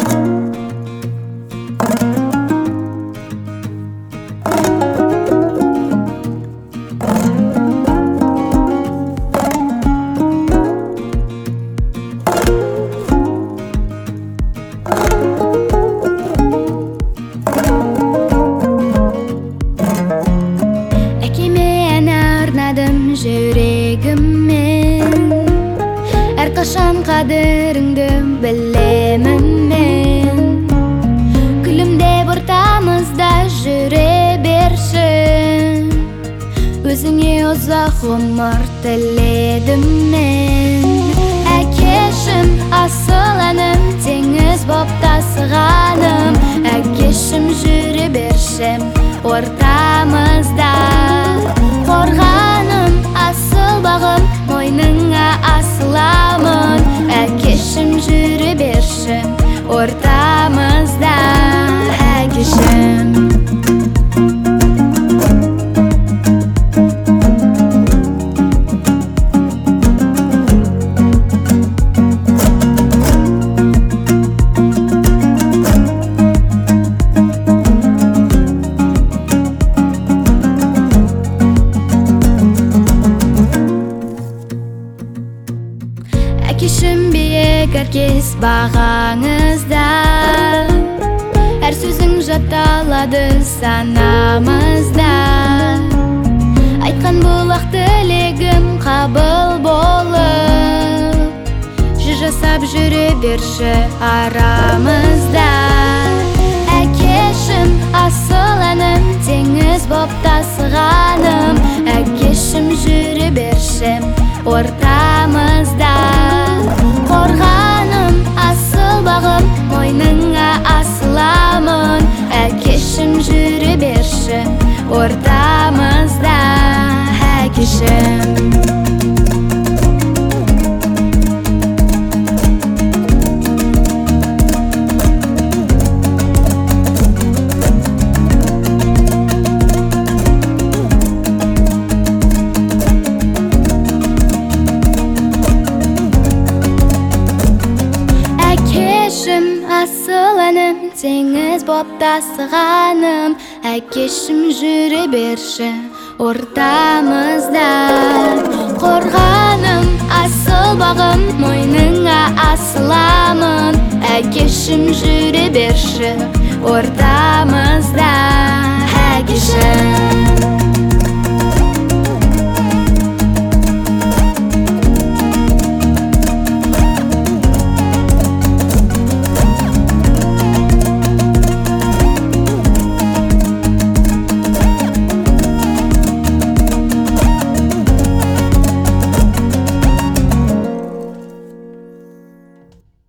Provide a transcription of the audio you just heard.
Жүрегіммен әрқашан қадіріңді білемін мен. Күлімдеп ортамызда жүре берші, өзіңе ұзақ ғұмыр тіледім мен. Әкешім, асыл әнім, теңіз боп тасығаным. Әкешім, жүре бершім ортамызда. Қорғаным, асыл бағым, мойныңа асыламын. Әкешім, жүре берші ортамызда. Әкешім, әкешім, биік әркез бағаңызда. Әр сөзің жатталады санамызда. Айтқан бұлақ тілегім қабыл болып, жыр жасап жүре берші арамызда. Әкешім, асыл әнім, теңіз боп тасығаным. Әкешім, жүре берші ортамызда. Қорғаным, асыл бағым, мойныңа асыламын. Әкешім, жүре берші ортамызда. Әкешім, асыл әнім, теңіз боп тасығаным. Әкешім, жүре берші ортамызда. Қорғаным, асыл бағым, мойныңа асыламын. Әкешім, жүре берші ортамызда. Әкешім.